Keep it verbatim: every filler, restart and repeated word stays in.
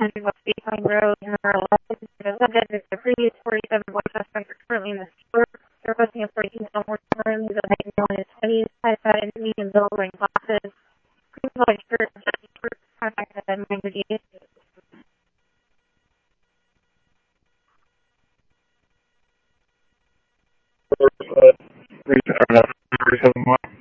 hundred West Baseline Road, number eleven. The subject is the previous forty-seven white suspect are currently in the store. They're requesting a forty-two more time. He's a height known as twenties, high fat and medium build, wearing glasses. Green colored shirt, contact at nine thirty-eight. forty-seven